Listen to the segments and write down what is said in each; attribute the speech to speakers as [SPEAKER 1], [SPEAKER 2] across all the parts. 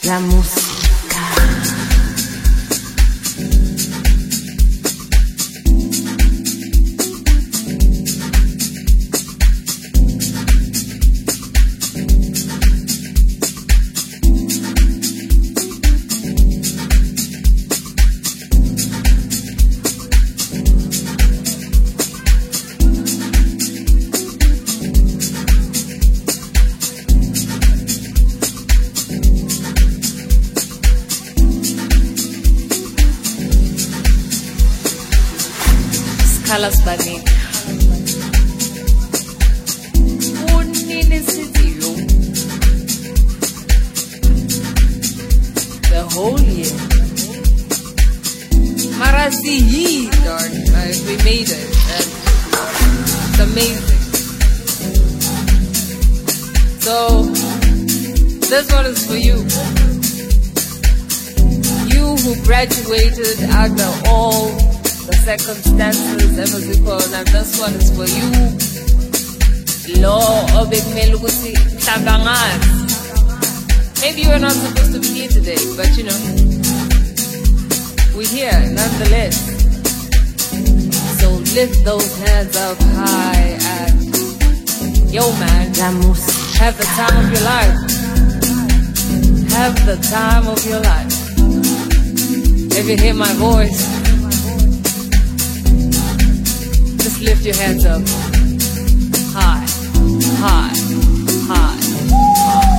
[SPEAKER 1] La música.
[SPEAKER 2] Carlos Banin. Unini City, the whole year. Marasi, darn, we made it. And it's amazing. So, this one is for you. You who graduated after all the circumstances, everything, and this one is for you. Law of Melukusi Tabangas. Maybe you're not supposed to be here today, but you know, we're here nonetheless. So lift those hands up high and yo man, have the time of your life. Have the time of your life. If you hear my voice, just lift your hands up. High, high, high, high.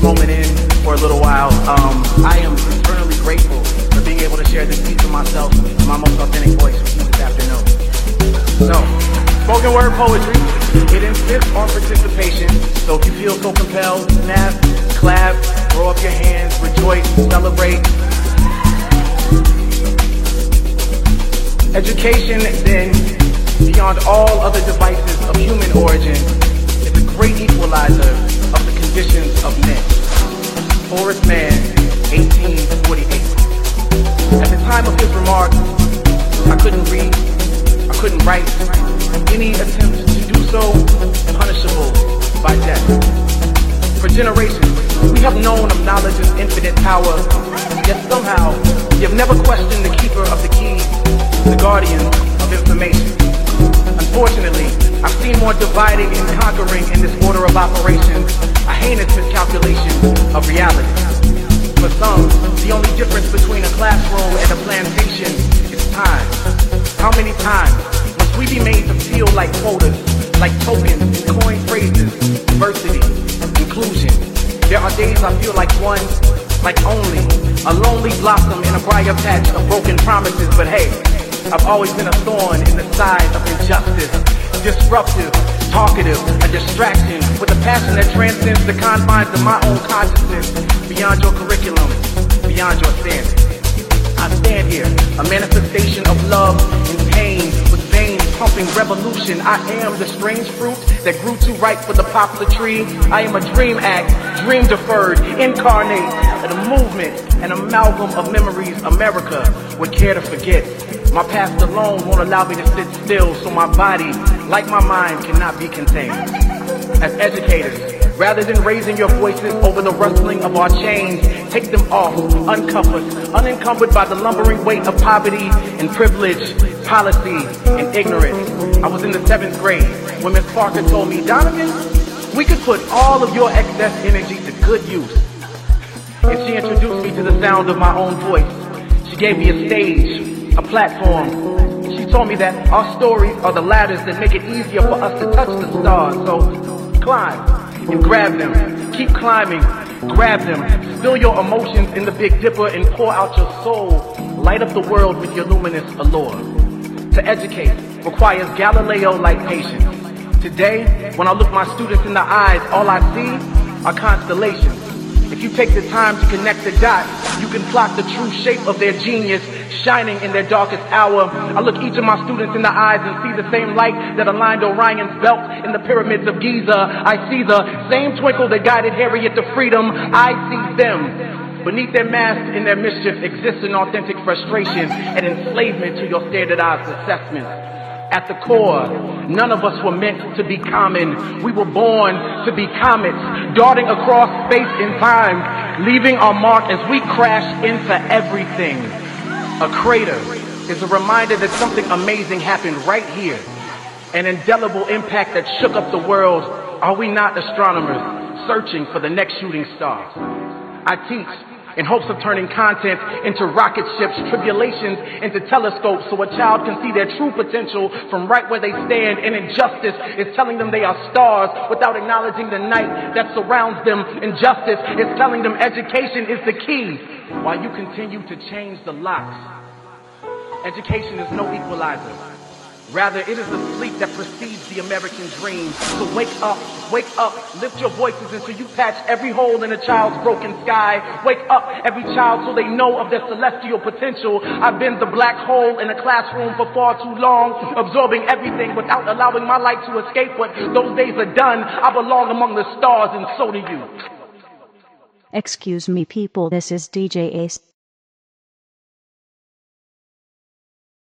[SPEAKER 1] moment in for a little while. I am eternally grateful for being able to share this piece of myself in my most authentic voice with you this afternoon. So, spoken word poetry, it insists on participation, so if you feel so compelled, snap, clap, throw up your hands, rejoice, celebrate. Education, then, beyond all other devices of human origin, is a great equalizer of the conditions of men. Horace Mann, 1848. At the time of his remarks, I couldn't read, I couldn't write. Any attempt to do so, punishable by death. For generations, we have known of knowledge's infinite power, yet somehow, you've never questioned the keeper of the keys, the guardian of information. Unfortunately, I've seen more dividing and conquering in this order of operations, a heinous miscalculation of reality. For some, the only difference between a classroom and a plantation is time. How many times must we be made to feel like quotas, like tokens and coined phrases, diversity, inclusion? There are days I feel like one, like only, a lonely blossom in a briar patch of broken promises, but hey, I've always been a thorn in the side of injustice, disruptive, talkative, a distraction with a passion that transcends the confines of my own consciousness, beyond your curriculum, beyond your standards. I stand here, a manifestation of love and pain, with veins pumping revolution. I am the strange fruit that grew too ripe for the poplar tree. I am a dream act, dream deferred, incarnate, and a movement, an amalgam of memories America would care to forget. My past alone won't allow me to sit still, so my body, like my mind, cannot be contained. As educators, rather than raising your voices over the rustling of our chains, take them off, uncuff us, unencumbered by the lumbering weight of poverty and privilege, policy and ignorance. I was in the 7th grade when Miss Parker told me, Donovan, we could put all of your excess energy to good use. And she introduced me to the sound of my own voice. She gave me a stage, a platform. She told me that our stories are the ladders that make it easier for us to touch the stars. So climb and grab them. Keep climbing, grab them. Spill your emotions in the Big Dipper and pour out your soul. Light up the world with your luminous allure. To educate requires Galileo-like patience. Today, when I look my students in the eyes, all I see are constellations. If you take the time to connect the dots, you can plot the true shape of their genius shining in their darkest hour. I look each of my students in the eyes and see the same light that aligned Orion's belt in the pyramids of Giza. I see the same twinkle that guided Harriet to freedom. I see them. Beneath their mask and their mischief exists an authentic frustration and enslavement to your standardized assessments. At the core, none of us were meant to be common. We were born to be comets, darting across space and time, leaving our mark as we crash into everything. A crater is a reminder that something amazing happened right here. An indelible impact that shook up the world. Are we not astronomers searching for the next shooting star? I teach in hopes of turning content into rocket ships, tribulations into telescopes, so a child can see their true potential from right where they stand. And injustice is telling them they are stars without acknowledging the night that surrounds them. Injustice is telling them education is the key, while you continue to change the locks. Education is no equalizer. Rather, it is the sleep that precedes the American dream. So wake up, lift your voices until you patch every hole in a child's broken sky. Wake up, every child, so they know of their celestial potential. I've been the black hole in a classroom for far too long, absorbing everything without allowing my light to escape. But those days are done. I belong among the stars, and so do you.
[SPEAKER 3] Excuse me, people, this is DJ Ace.